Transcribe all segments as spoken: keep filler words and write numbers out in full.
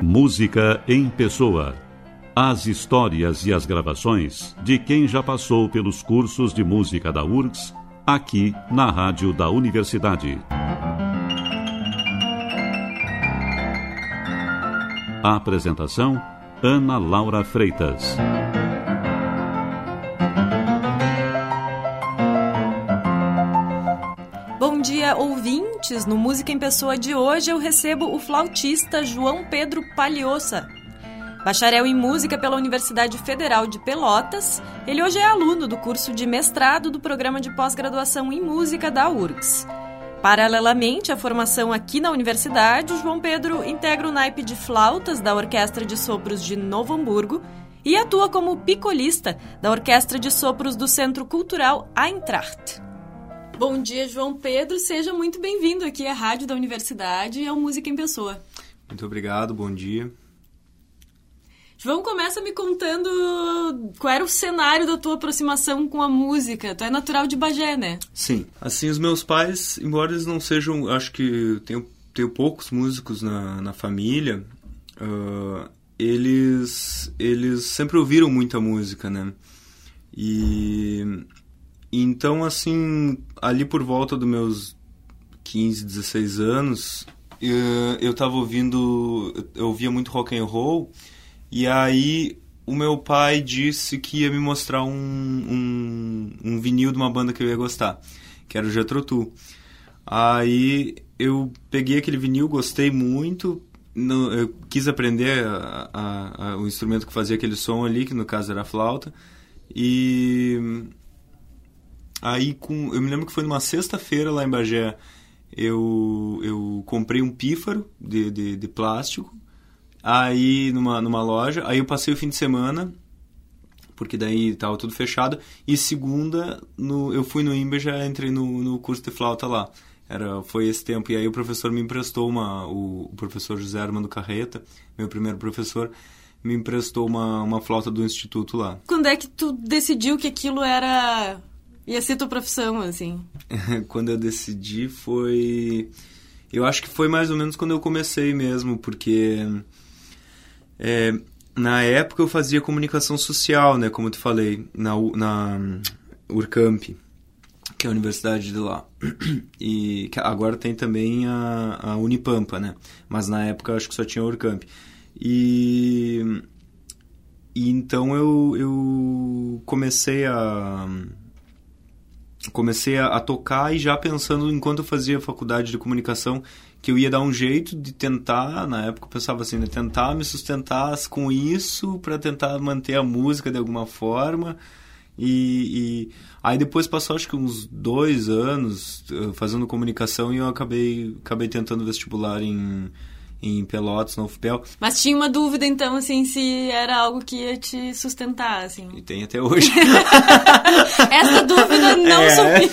Música em Pessoa. As histórias e as gravações de quem já passou pelos cursos de música da U R G S, aqui na Rádio da Universidade. A apresentação, Ana Laura Freitas. Bom dia, ouvintes! No Música em Pessoa de hoje eu recebo o flautista João Pedro Palhoça. Bacharel em Música pela Universidade Federal de Pelotas, ele hoje é aluno do curso de mestrado do Programa de Pós-Graduação em Música da U R G S. Paralelamente à formação aqui na universidade, o João Pedro integra o naipe de flautas da Orquestra de Sopros de Novo Hamburgo e atua como picolista da Orquestra de Sopros do Centro Cultural Eintracht. Bom dia, João Pedro. Seja muito bem-vindo aqui à Rádio da Universidade e ao Música em Pessoa. Muito obrigado, bom dia. João, começa me contando qual era o cenário da tua aproximação com a música. Tu é natural de Bagé, né? Sim. Assim, os meus pais, embora eles não sejam... Acho que tenho, tenho poucos músicos na, na família, uh, eles, eles sempre ouviram muita música, né? E... Então, assim, ali por volta dos meus quinze, dezesseis anos, eu, eu tava ouvindo, eu ouvia muito rock and roll, e aí o meu pai disse que ia me mostrar um, um, um vinil de uma banda que eu ia gostar, que era o Jethro Tull. Aí eu peguei aquele vinil, gostei muito, no, eu quis aprender a, a, a, o instrumento que fazia aquele som ali, que no caso era a flauta, e... Aí, com, eu me lembro que foi numa sexta-feira lá em Bagé, eu, eu comprei um pífaro de, de, de plástico, aí numa, numa loja, aí eu passei o fim de semana, porque daí estava tudo fechado, e segunda no, eu fui no IMBA e já entrei no, no curso de flauta lá. Era, foi esse tempo, e aí o professor me emprestou uma, o, o professor José Armando Carreta, meu primeiro professor, me emprestou uma, uma flauta do instituto lá. Quando é que tu decidiu que aquilo era... ia ser tua profissão, assim? Quando eu decidi foi... Eu acho que foi mais ou menos quando eu comecei mesmo, porque... É, na época eu fazia comunicação social, né? Como eu te falei, na, na Urcamp, que é a universidade de lá. E agora tem também a, a Unipampa, né? Mas na época eu acho que só tinha a Urcamp. E... e então eu, eu comecei a... comecei a, a tocar e já pensando, enquanto eu fazia faculdade de comunicação, que eu ia dar um jeito de tentar, na época eu pensava assim, né, tentar me sustentar com isso para tentar manter a música de alguma forma. E, e aí depois passou acho que uns dois anos uh, fazendo comunicação e eu acabei, acabei tentando vestibular em... em Pelotas, no U F P E L. Mas tinha uma dúvida, então, assim, se era algo que ia te sustentar, assim. E tem até hoje. Essa dúvida não é. sumiu.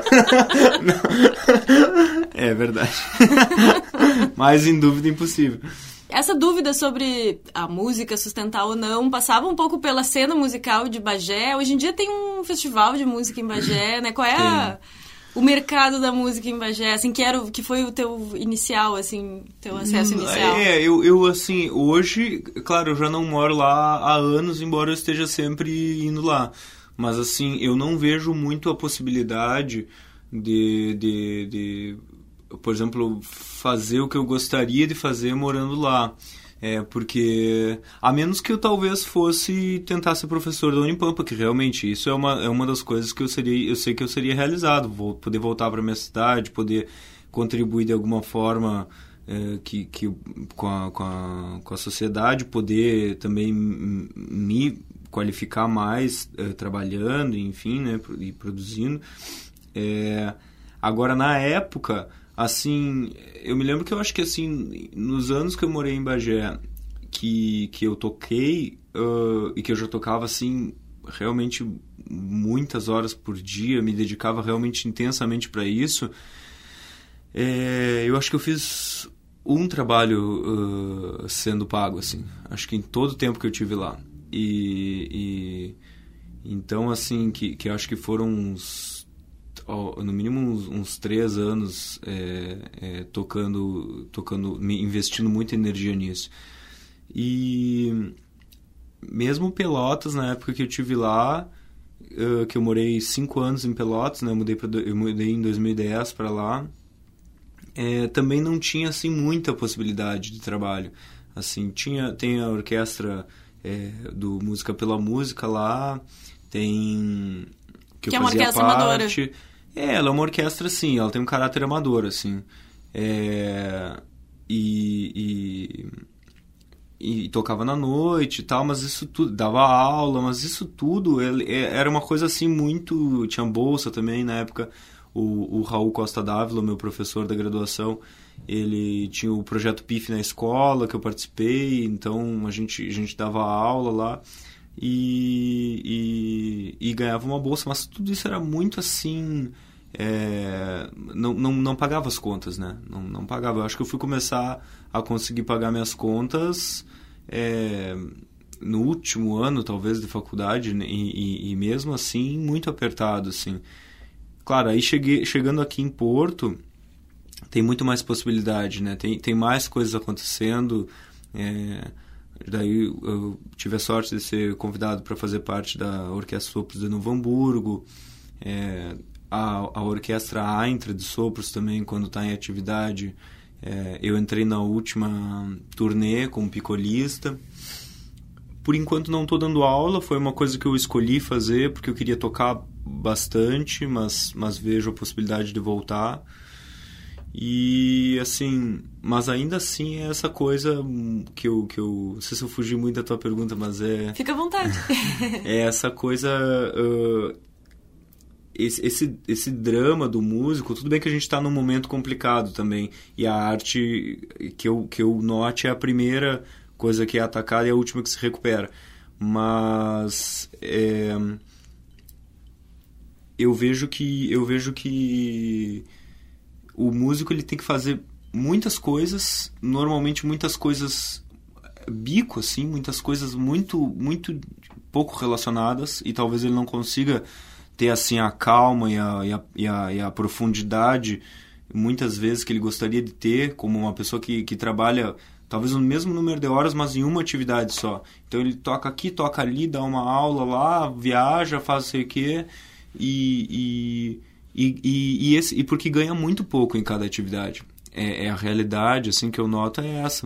É verdade. Mas em dúvida impossível. Essa dúvida sobre a música sustentar ou não passava um pouco pela cena musical de Bagé. Hoje em dia tem um festival de música em Bagé, né? Qual é a... o mercado da música em Bagé, assim, que, era, que foi o teu inicial, assim, teu acesso inicial? É, eu, eu, assim, hoje, claro, eu já não moro lá há anos, embora eu esteja sempre indo lá. Mas, assim, eu não vejo muito a possibilidade de, de, de, por exemplo, fazer o que eu gostaria de fazer morando lá. É, porque, a menos que eu talvez fosse tentar ser professor da Unipampa, que realmente isso é uma, é uma das coisas que eu, seria, eu sei que eu seria realizado, vou poder voltar para minha cidade, poder contribuir de alguma forma é, que, que, com, a, com, a, com a sociedade, poder também me qualificar mais é, trabalhando, enfim, né, e produzindo. É, agora, na época... Assim, eu me lembro que eu acho que, assim, nos anos que eu morei em Bagé, que, que eu toquei, uh, e que eu já tocava, assim, realmente muitas horas por dia, me dedicava realmente intensamente para isso, é, eu acho que eu fiz um trabalho uh, sendo pago, assim, acho que em todo o tempo que eu tive lá. E, e então, assim, que, que eu acho que foram uns... no mínimo uns, uns três anos é, é, tocando, tocando, investindo muita energia nisso. E mesmo Pelotas, na época que eu tive lá, uh, que eu morei cinco anos em Pelotas, né? Eu mudei, pra, eu mudei em dois mil e dez para lá, é, também não tinha assim muita possibilidade de trabalho. Assim, tinha, tem a orquestra é, do Música pela Música lá, tem... Que, que eu é uma fazia orquestra parte. amadora. É, ela é uma orquestra, sim, ela tem um caráter amador, assim. É, e, e, e tocava na noite e tal, mas isso tudo... Dava aula, mas isso tudo ele, era uma coisa, assim, muito... Tinha bolsa também, na época, o, o Raul Costa Dávila, meu professor da graduação, ele tinha o projeto P I F na escola, que eu participei, então a gente, a gente dava aula lá. E, e, e ganhava uma bolsa, mas tudo isso era muito assim, é, não, não, não pagava as contas, né? Não, não pagava. Eu acho que eu fui começar a conseguir pagar minhas contas é, no último ano, talvez, de faculdade, né? e, e, e mesmo assim, muito apertado, assim. Claro, aí cheguei, chegando aqui em Porto, tem muito mais possibilidade, né? Tem, tem mais coisas acontecendo, é, daí eu tive a sorte de ser convidado para fazer parte da Orquestra Sopros de Novo Hamburgo, é, a, a Orquestra Aintra de Sopros também, quando está em atividade. É, eu entrei na última turnê como picolista. Por enquanto não estou dando aula, foi uma coisa que eu escolhi fazer porque eu queria tocar bastante, mas, mas vejo a possibilidade de voltar. E assim, mas ainda assim é essa coisa que eu, que eu não sei se eu fugi muito da tua pergunta, mas é... Fica à vontade. É essa coisa, uh, esse, esse, esse drama do músico, tudo bem que a gente está num momento complicado também, e a arte que eu, que eu note é a primeira coisa que é atacada e a última que se recupera, mas é, eu vejo que eu vejo que o músico ele tem que fazer muitas coisas, normalmente muitas coisas bico, assim, muitas coisas muito, muito pouco relacionadas, e talvez ele não consiga ter assim a calma e a, e a, e a, e a profundidade muitas vezes que ele gostaria de ter, como uma pessoa que, que trabalha talvez no mesmo número de horas, mas em uma atividade só. Então ele toca aqui, toca ali, dá uma aula lá, viaja, faz sei o quê, e... e E, e, e, esse, e porque ganha muito pouco em cada atividade. É, é a realidade, assim, que eu noto é essa.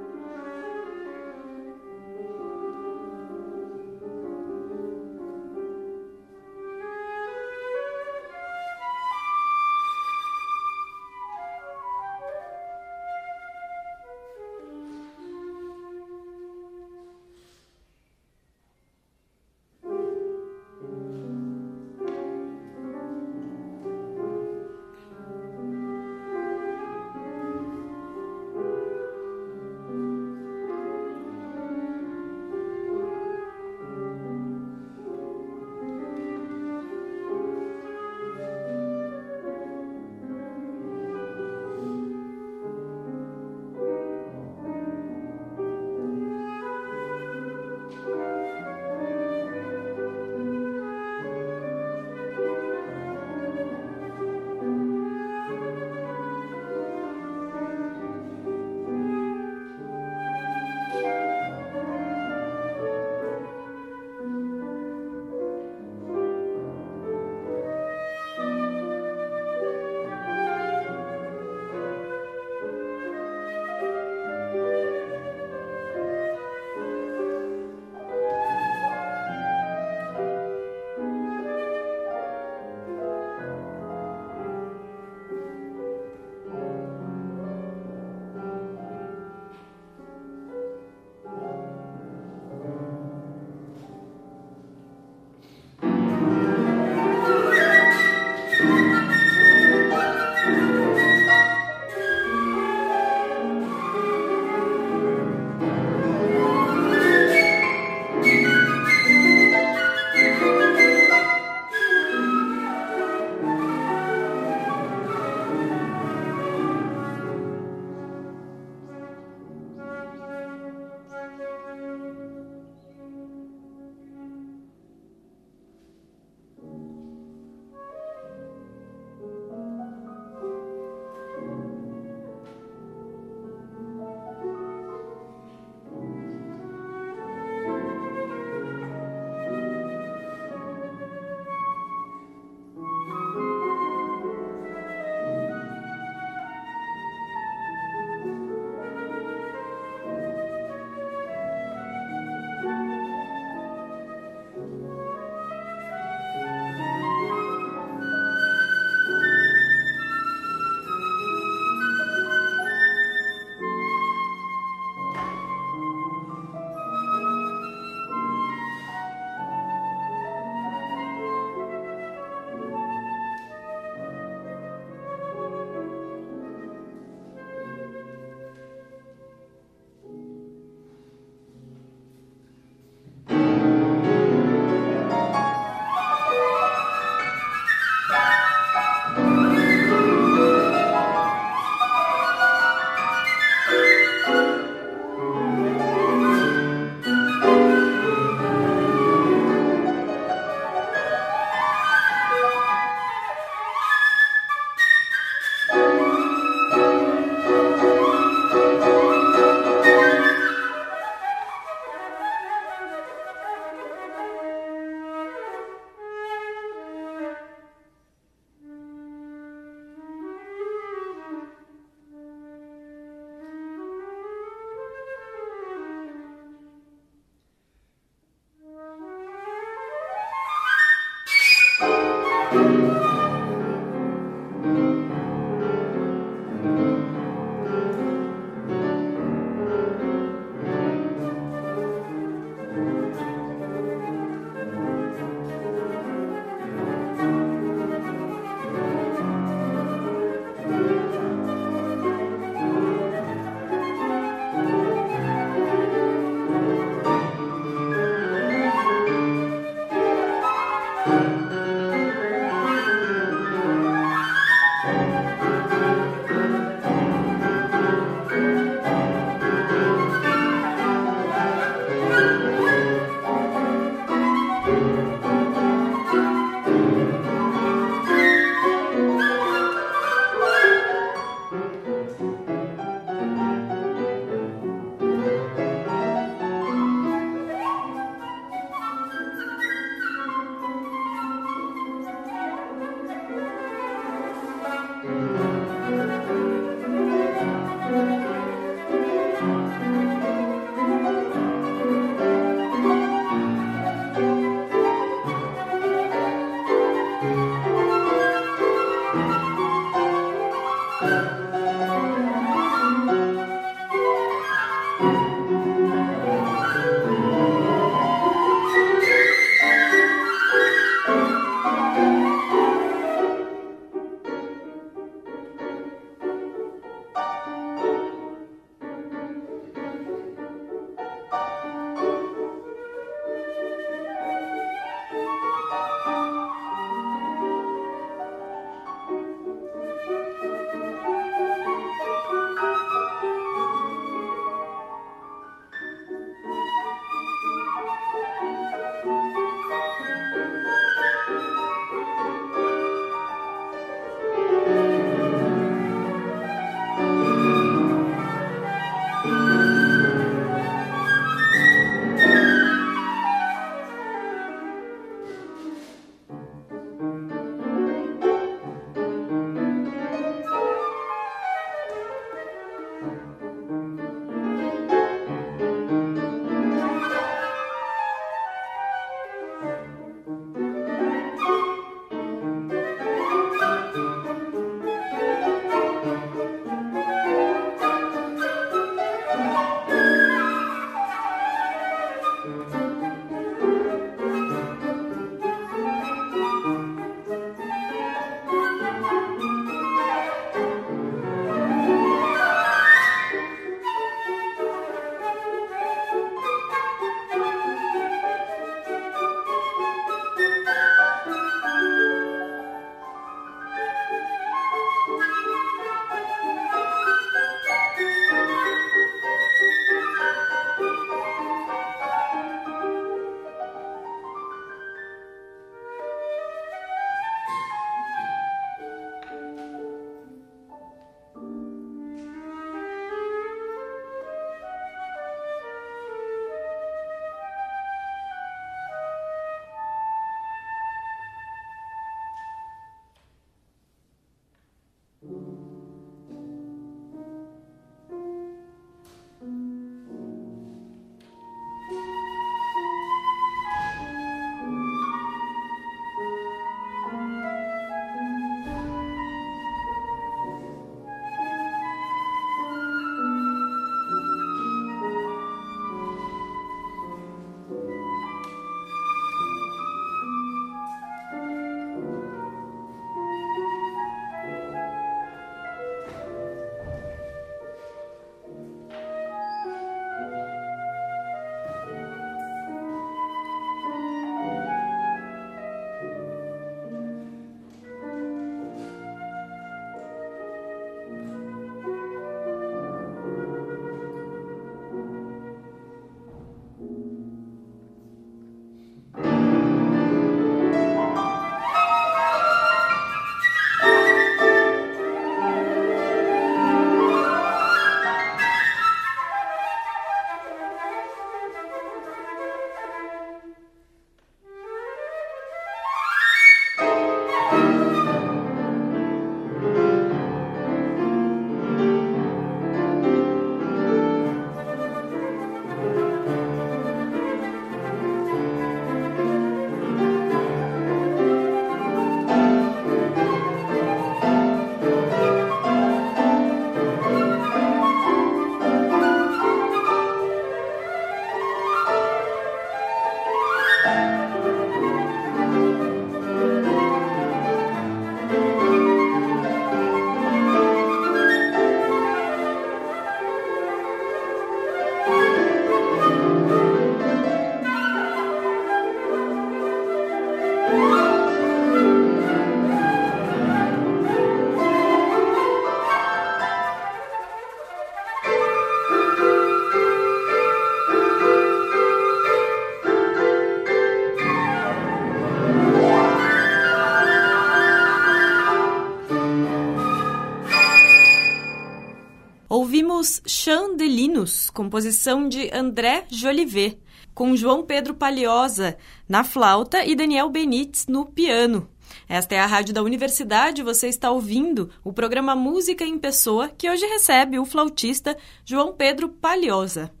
Ouvimos Chant de Linus, composição de André Jolivet, com João Pedro Palhoça na flauta e Daniel Benítez no piano. Esta é a Rádio da Universidade, você está ouvindo o programa Música em Pessoa, que hoje recebe o flautista João Pedro Palhoça.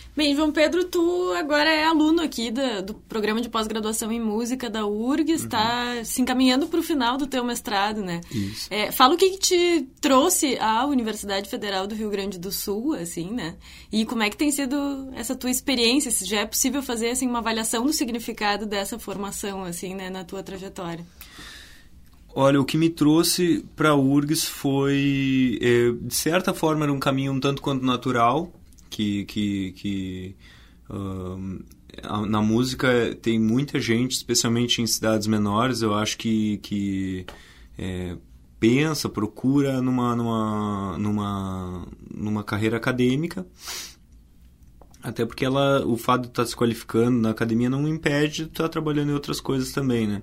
Bem, João Pedro, tu agora é aluno aqui da, do programa de pós-graduação em música da U R G S, está uhum. se encaminhando para o final do teu mestrado, né? Isso. É, fala o que, que te trouxe à Universidade Federal do Rio Grande do Sul, assim, né? E como é que tem sido essa tua experiência, se já é possível fazer, assim, uma avaliação do significado dessa formação, assim, né, na tua trajetória. Olha, o que me trouxe para a U R G S foi, é, de certa forma, era um caminho um tanto quanto natural, que, que, que uh, na música tem muita gente, especialmente em cidades menores, eu acho que, que é, pensa, procura numa, numa, numa, numa carreira acadêmica, até porque ela, o fato de estar se qualificando na academia não impede de estar trabalhando em outras coisas também, né?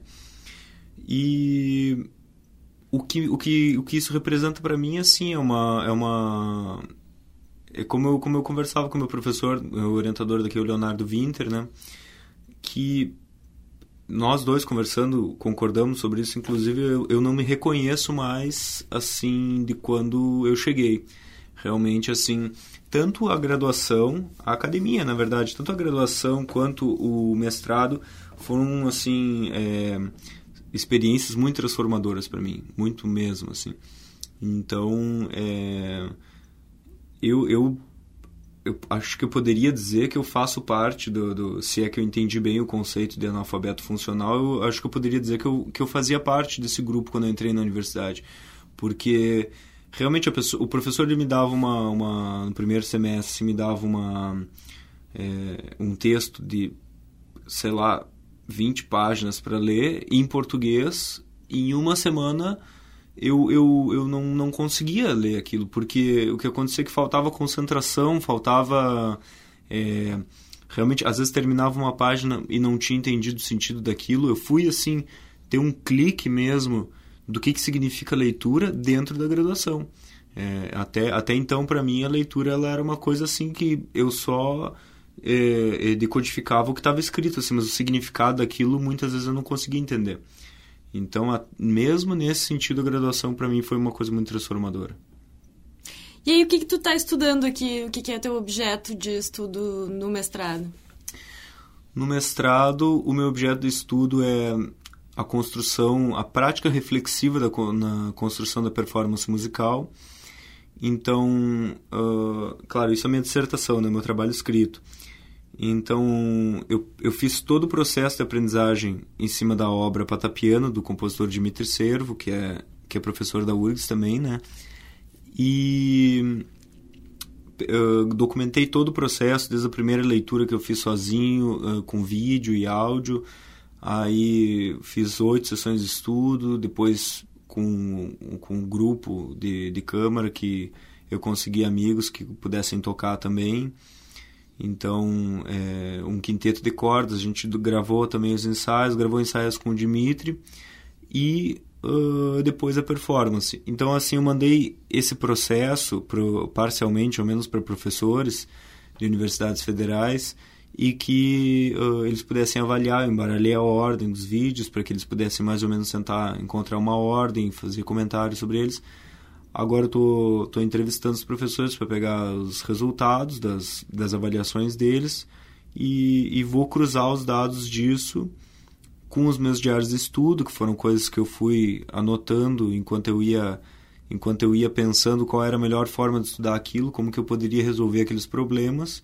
E o que, o que, o que isso representa para mim, assim, é uma... É uma É como eu, como eu conversava com o meu professor, o orientador daqui, o Leonardo Winter, né? Que nós dois conversando, concordamos sobre isso. Inclusive, eu, eu não me reconheço mais, assim, de quando eu cheguei. Realmente, assim, tanto a graduação, a academia, na verdade, tanto a graduação quanto o mestrado foram, assim, é, experiências muito transformadoras para mim. Muito mesmo, assim. Então, é... Eu, eu, eu acho que eu poderia dizer que eu faço parte do, do... Se é que eu entendi bem o conceito de analfabeto funcional, eu acho que eu poderia dizer que eu, que eu fazia parte desse grupo quando eu entrei na universidade. Porque realmente a pessoa, o professor ele me dava uma, uma... No primeiro semestre, me dava uma, é, um texto de, sei lá, vinte páginas para ler em português. E em uma semana... eu, eu, eu não, não conseguia ler aquilo, porque o que acontecia é que faltava concentração, faltava... É, realmente, às vezes terminava uma página e não tinha entendido o sentido daquilo. Eu fui, assim, ter um clique mesmo do que, que significa leitura dentro da graduação. É, até, até então, para mim, a leitura ela era uma coisa assim que eu só é, decodificava o que estava escrito, assim, mas o significado daquilo muitas vezes eu não conseguia entender. Então, a, mesmo nesse sentido, a graduação para mim foi uma coisa muito transformadora. E aí, o que, que tu está estudando aqui? O que, que é teu objeto de estudo no mestrado? No mestrado, o meu objeto de estudo é a construção, a prática reflexiva da, na construção da performance musical. Então, uh, claro, isso é a minha dissertação, né, meu trabalho escrito. Então, eu, eu fiz todo o processo de aprendizagem em cima da obra Patapiano, do compositor Dmitri Servo, que é, que é professor da U R G S também, né? E uh, documentei todo o processo, desde a primeira leitura que eu fiz sozinho, uh, com vídeo e áudio. Aí fiz oito sessões de estudo, depois com, com um grupo de, de câmara que eu consegui amigos que pudessem tocar também. Então, é, um quinteto de cordas, a gente gravou também os ensaios, gravou ensaios com o Dmitri e uh, depois a performance. Então, assim, eu mandei esse processo pro, parcialmente, ao menos para professores de universidades federais, e que uh, eles pudessem avaliar, eu embaralhei a ordem dos vídeos para que eles pudessem mais ou menos tentar encontrar uma ordem, fazer comentários sobre eles. Agora eu tô, tô entrevistando os professores para pegar os resultados das, das avaliações deles e, e vou cruzar os dados disso com os meus diários de estudo, que foram coisas que eu fui anotando enquanto eu ia, enquanto eu ia pensando qual era a melhor forma de estudar aquilo, como que eu poderia resolver aqueles problemas.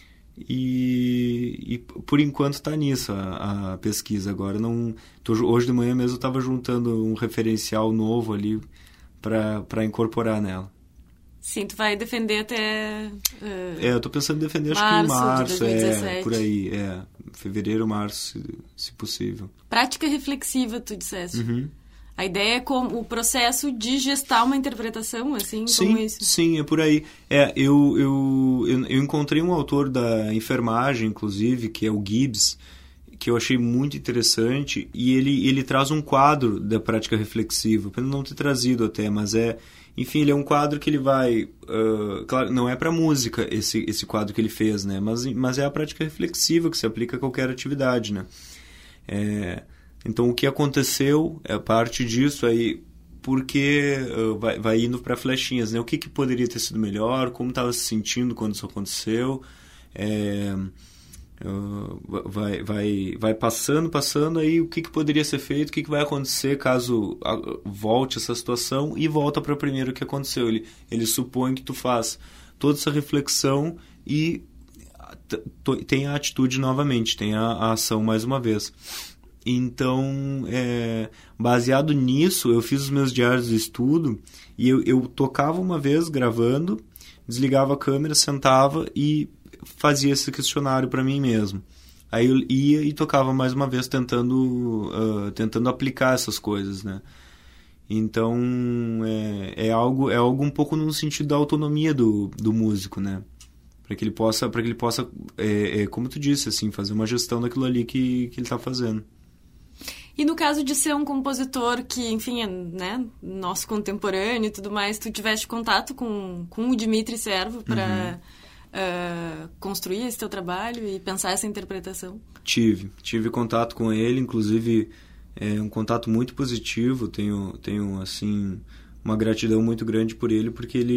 E, e por enquanto está nisso a, a pesquisa. Agora não tô, hoje de manhã mesmo eu estava juntando um referencial novo ali para incorporar nela. Sim, tu vai defender até uh, é, eu tô pensando em defender março, acho que em março, de dois mil e dezessete. É, por aí, é, fevereiro, março, se, se possível. Prática reflexiva, tu disseste. Uhum. A ideia é como o processo de gestar uma interpretação, assim, sim, como isso. Sim, é por aí. É, eu, eu, eu, eu encontrei um autor da enfermagem, inclusive, que é o Gibbs, que eu achei muito interessante, e ele, ele traz um quadro da prática reflexiva, pelo não ter trazido até, mas é... Enfim, ele é um quadro que ele vai... Uh, claro, não é para música esse, esse quadro que ele fez, né? Mas, mas é a prática reflexiva que se aplica a qualquer atividade, né? É... Então, o que aconteceu é parte disso aí, porque uh, vai, vai indo para flechinhas, né? O que, que poderia ter sido melhor, como estava se sentindo quando isso aconteceu, É, uh, vai, vai, vai passando, passando, aí o que, que poderia ser feito, o que, que vai acontecer caso volte essa situação, e volta para o primeiro que aconteceu. Ele, ele supõe que tu faz toda essa reflexão e tem a atitude novamente, tem a, a ação mais uma vez. Então, é, baseado nisso, eu fiz os meus diários de estudo e eu, eu tocava uma vez gravando, desligava a câmera, sentava e fazia esse questionário para mim mesmo. Aí eu ia e tocava mais uma vez tentando, uh, tentando aplicar essas coisas, né? Então, é, é, algo, é algo um pouco no sentido da autonomia do, do músico, né? Para que ele possa, para que ele possa é, é, como tu disse, assim, fazer uma gestão daquilo ali que, que ele está fazendo. E no caso de ser um compositor que, enfim, é, né, nosso contemporâneo e tudo mais, tu tiveste contato com, com o Dmitri Servo para uhum. uh, construir esse teu trabalho e pensar essa interpretação? Tive. Tive contato com ele, inclusive é um contato muito positivo. Tenho, tenho assim, uma gratidão muito grande por ele, porque ele,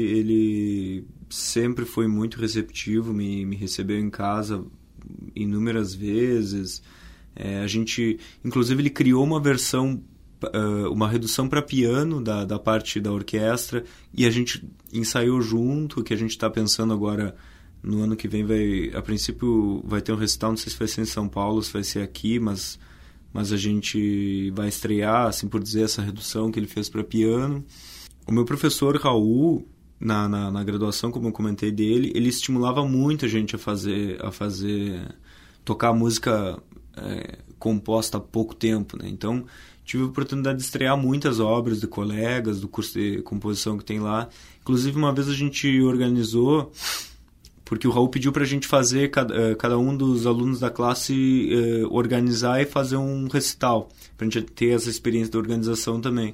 ele sempre foi muito receptivo, me, me recebeu em casa inúmeras vezes. É, a gente, inclusive, ele criou uma versão, uh, uma redução para piano da, da parte da orquestra, e a gente ensaiou junto, que a gente está pensando agora, no ano que vem, vai, a princípio vai ter um recital, não sei se vai ser em São Paulo, se vai ser aqui, mas, mas a gente vai estrear, assim por dizer, essa redução que ele fez para piano. O meu professor Raul, na, na, na graduação, como eu comentei dele, ele estimulava muito a gente a fazer, a fazer tocar música é, composta há pouco tempo, né? Então, tive a oportunidade de estrear muitas obras de colegas do curso de composição que tem lá. Inclusive, uma vez a gente organizou, porque o Raul pediu para a gente fazer, cada, cada um dos alunos da classe eh, organizar e fazer um recital, para a gente ter essa experiência da organização também.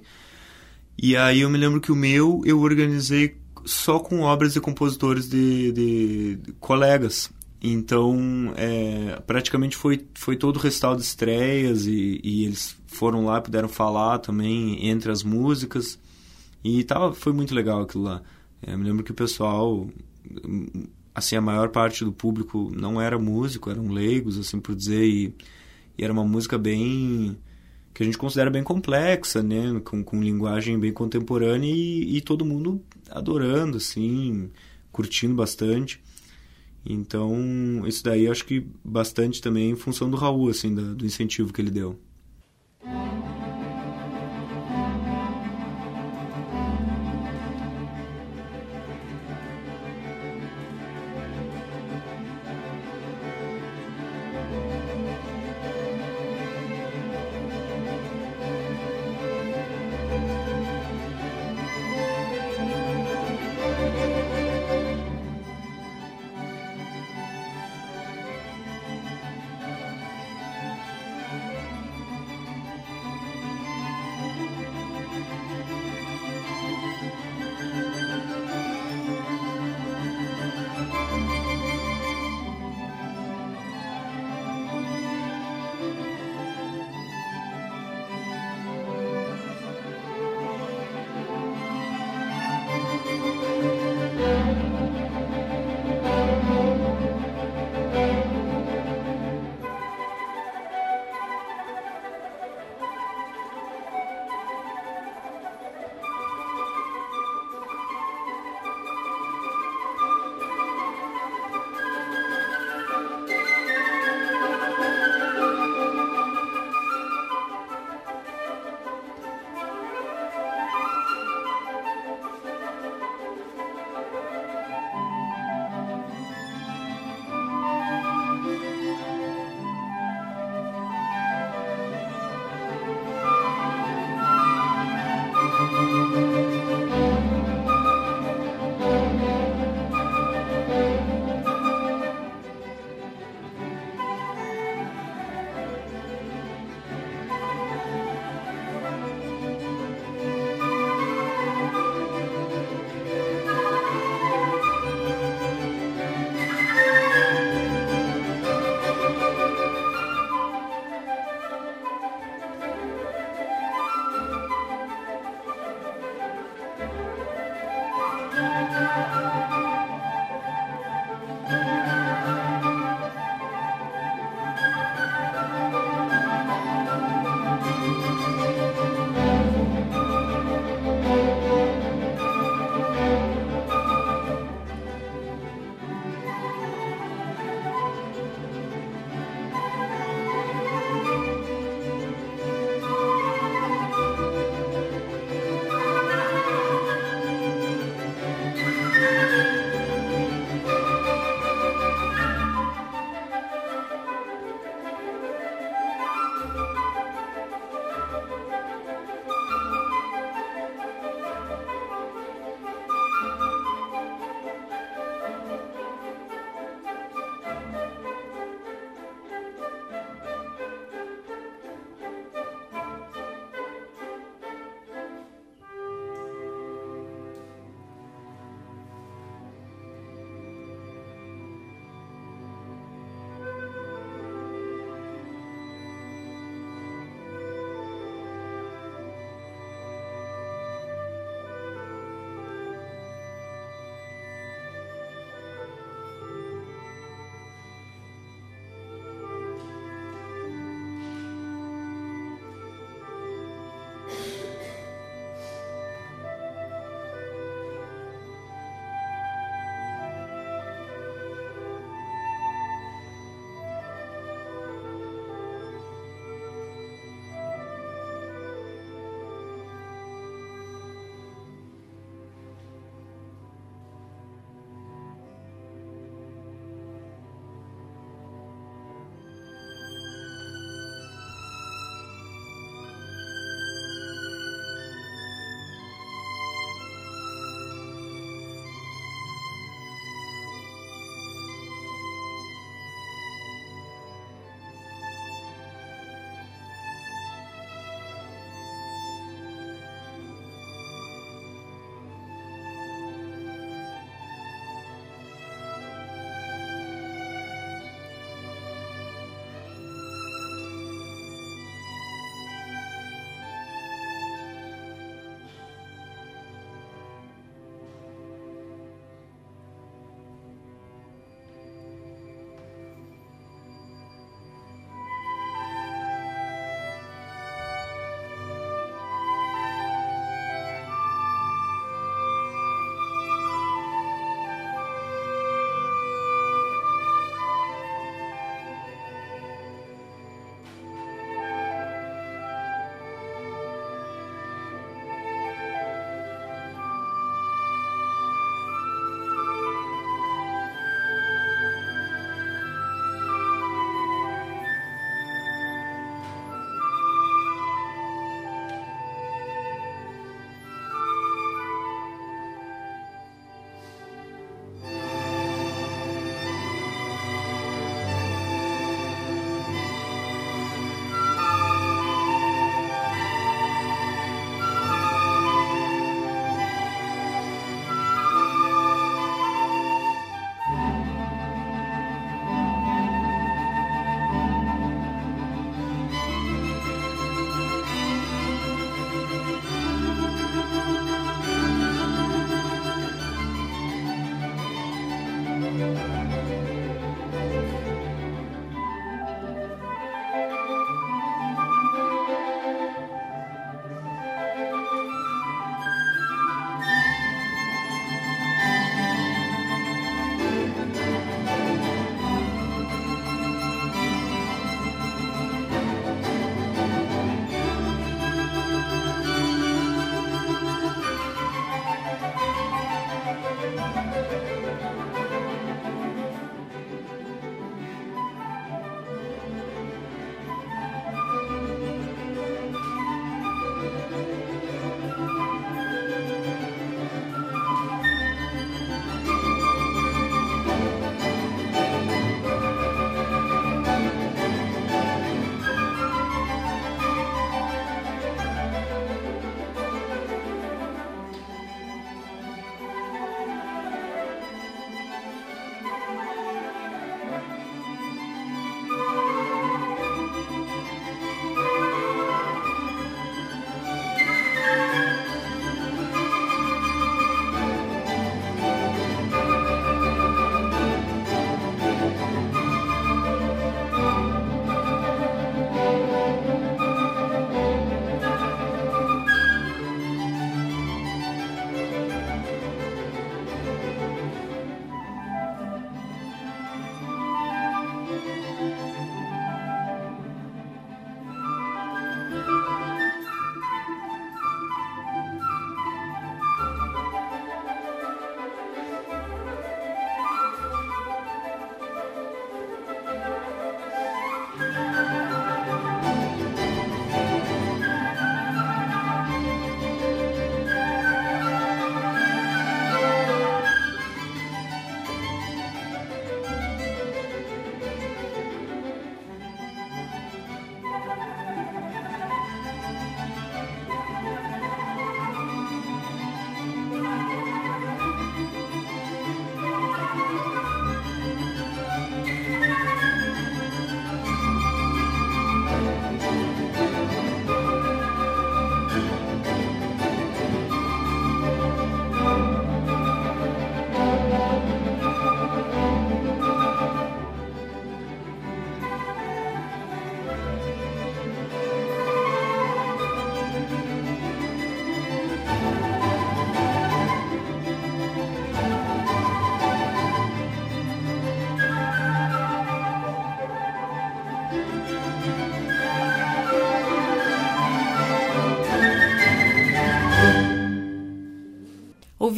E aí eu me lembro que o meu eu organizei só com obras de compositores de, de, de colegas. Então, é, praticamente foi, foi todo o recital de estreias e, e eles foram lá, puderam falar também entre as músicas. E tava, foi muito legal aquilo lá. É, me lembro que o pessoal, assim, a maior parte do público não era músico, eram leigos, assim por dizer, e, e era uma música bem, que a gente considera bem complexa, né, com, com linguagem bem contemporânea, e, e todo mundo adorando, assim, curtindo bastante. Então, isso daí eu acho que bastante também em função do Raul, assim, do, do incentivo que ele deu.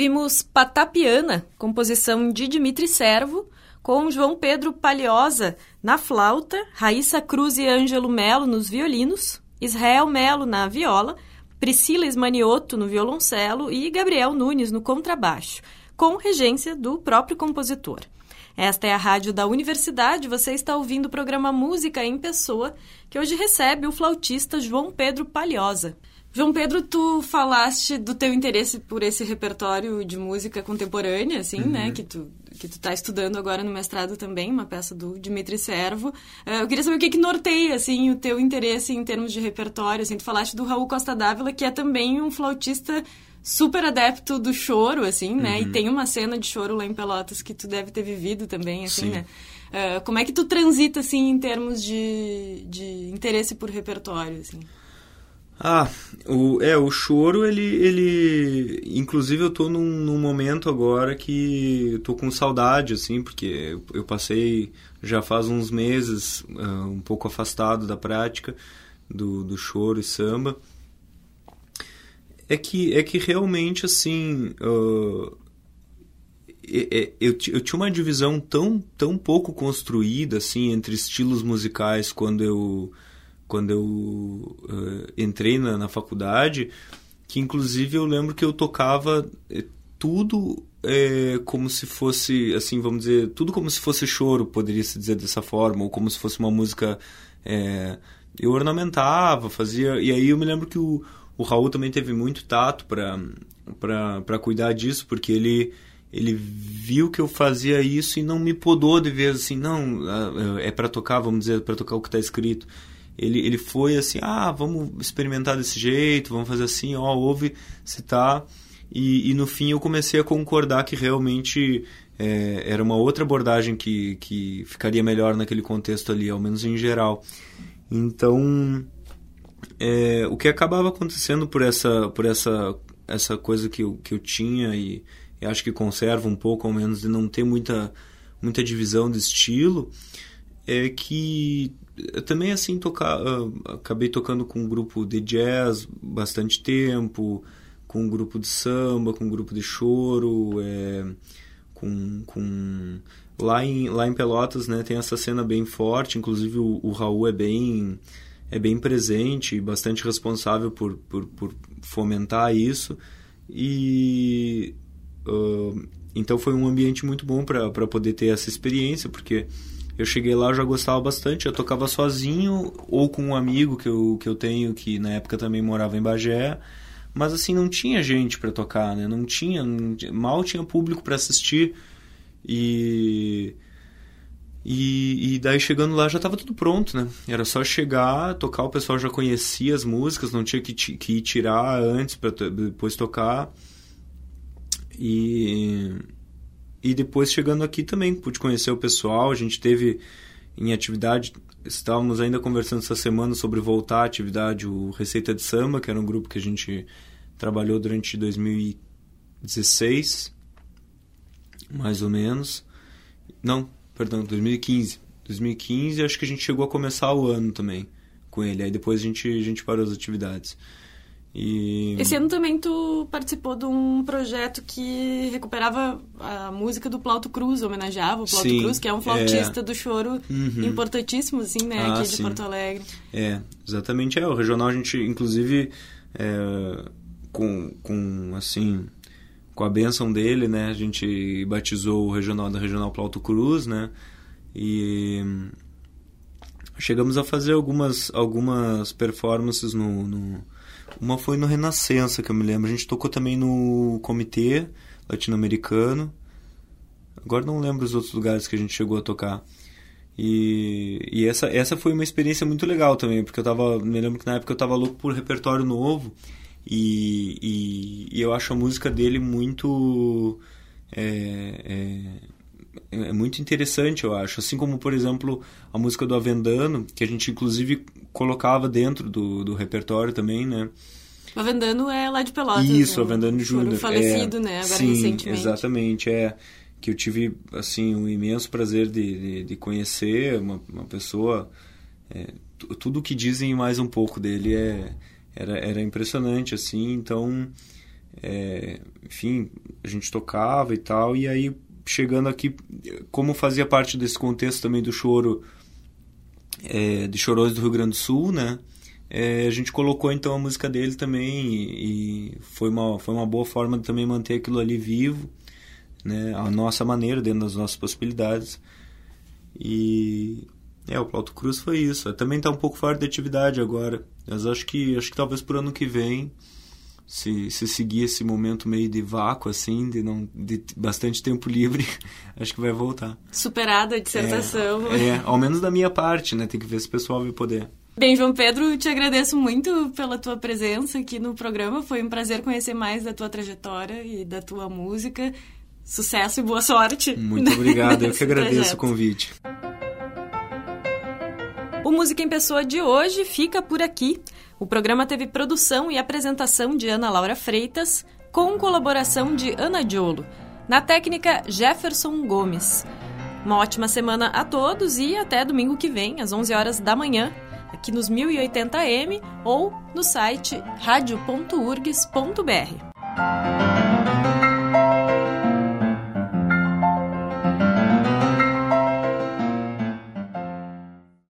Ouvimos Patapiana, composição de Dimitri Servo, com João Pedro Palhoça na flauta, Raíssa Cruz e Ângelo Melo nos violinos, Israel Melo na viola, Priscila Ismaniotto no violoncelo e Gabriel Nunes no contrabaixo, com regência do próprio compositor. Esta é a rádio da Universidade, você está ouvindo o programa Música em Pessoa, que hoje recebe o flautista João Pedro Palhoça. João Pedro, tu falaste do teu interesse por esse repertório de música contemporânea, assim, uhum. né, que tu que tu tá estudando agora no mestrado também, uma peça do Dimitri Servo. Uh, eu queria saber o que que norteia, assim, o teu interesse em termos de repertório, assim, tu falaste do Raul Costa Dávila, que é também um flautista super adepto do choro, assim, né, uhum. e tem uma cena de choro lá em Pelotas que tu deve ter vivido também, assim, Sim. né. Uh, como é que tu transita, assim, em termos de, de interesse por repertório, assim? Ah, o, é, o choro, ele, ele... Inclusive, eu tô num, num momento agora que eu tô com saudade, assim, porque eu, eu passei já faz uns meses uh, um pouco afastado da prática do, do choro e samba. É que, é que realmente, assim... Uh, é, é, eu, eu tinha uma divisão tão, tão pouco construída, assim, entre estilos musicais quando eu... quando eu uh, entrei na, na faculdade, que inclusive eu lembro que eu tocava eh, tudo eh, como se fosse, assim, vamos dizer, tudo como se fosse choro, poderia-se dizer dessa forma, ou como se fosse uma música... Eh, eu ornamentava, fazia... E aí eu me lembro que o, o Raul também teve muito tato para cuidar disso, porque ele... ele viu que eu fazia isso e não me podou de vez, assim, não, é para tocar, vamos dizer, para tocar o que está escrito. Ele, ele foi assim, ah, vamos experimentar desse jeito, vamos fazer assim, ó, ouve, citar. E, e no fim eu comecei a concordar que realmente é, era uma outra abordagem que, que ficaria melhor naquele contexto ali, ao menos em geral. Então, é, o que acabava acontecendo por essa, por essa, essa coisa que eu, que eu tinha, e, e acho que conservo um pouco, ao menos, de não ter muita, muita divisão de estilo, é que eu também, assim, tocar, uh, acabei tocando com um grupo de jazz bastante tempo, com um grupo de samba, com um grupo de choro, é, com, com... Lá, em, lá em Pelotas, né, tem essa cena bem forte, inclusive o, o Raul é bem, é bem presente, bastante responsável por, por, por fomentar isso, e uh, então foi um ambiente muito bom para poder ter essa experiência, porque eu cheguei lá, eu já gostava bastante, eu tocava sozinho ou com um amigo que eu, que eu tenho, que na época também morava em Bagé, mas assim, não tinha gente para tocar, né? Não tinha, não, mal tinha público para assistir, e, e, e daí chegando lá já estava tudo pronto, né? Era só chegar, tocar, o pessoal já conhecia as músicas, não tinha que, que ir tirar antes para depois tocar, e... E depois, chegando aqui também, pude conhecer o pessoal. A gente teve em atividade, estávamos ainda conversando essa semana sobre voltar à atividade, o Receita de Samba, que era um grupo que a gente trabalhou durante dois mil e dezesseis, mais ou menos. Não, perdão, dois mil e quinze. dois mil e quinze, acho que a gente chegou a começar o ano também com ele. Aí depois a gente, a gente parou as atividades. E... Esse ano também tu participou de um projeto que recuperava a música do Plauto Cruz, homenageava o Plauto sim, Cruz, que é um flautista é... do choro uhum. importantíssimo, assim, né, ah, aqui de sim. Porto Alegre. É, exatamente, é, o regional a gente, inclusive, é, com, com, assim, com a bênção dele, né, a gente batizou o regional da Regional Plauto Cruz, né, e chegamos a fazer algumas, algumas performances no... no Uma foi no Renascença, que eu me lembro. A gente tocou também no Comitê Latino-Americano. Agora não lembro os outros lugares que a gente chegou a tocar. E, e essa, essa foi uma experiência muito legal também, porque eu tava, me lembro que na época eu estava louco por repertório novo. E, e, e eu acho a música dele muito... É, é, é muito interessante, eu acho. Assim como, por exemplo, a música do Avendano, que a gente inclusive colocava dentro do, do repertório também, né? O Avendano é lá de Pelotas. Isso, né? o Avendano Júnior. falecido, é, né? Agora sim, recentemente. Exatamente, é. Que eu tive, assim, um imenso prazer de, de, de conhecer uma, uma pessoa... É, tudo o que dizem mais um pouco dele é, era, era impressionante, assim. Então, é, enfim, a gente tocava e tal, e aí chegando aqui, como fazia parte desse contexto também do choro, é, de Chorões do Rio Grande do Sul, né? É, a gente colocou então a música dele também e, e foi, uma, foi uma boa forma de também manter aquilo ali vivo, né? A nossa maneira, dentro das nossas possibilidades. E é, o Plauto Cruz foi isso. Também está um pouco fora de atividade agora, mas acho que, acho que talvez por ano que vem, se, se seguir esse momento meio de vácuo, assim, de, não, de bastante tempo livre, acho que vai voltar. Superada a dissertação. É, é, ao menos da minha parte, né? Tem que ver se o pessoal vai poder. Bem, João Pedro, te agradeço muito pela tua presença aqui no programa. Foi um prazer conhecer mais da tua trajetória e da tua música. Sucesso e boa sorte. Muito obrigado, eu que agradeço projeto. o convite. O Música em Pessoa de hoje fica por aqui. O programa teve produção e apresentação de Ana Laura Freitas, com colaboração de Ana Diolo. Na técnica, Jefferson Gomes. Uma ótima semana a todos e até domingo que vem, às onze horas da manhã, aqui nos mil e oitenta A M ou no site radio ponto urgs ponto b r.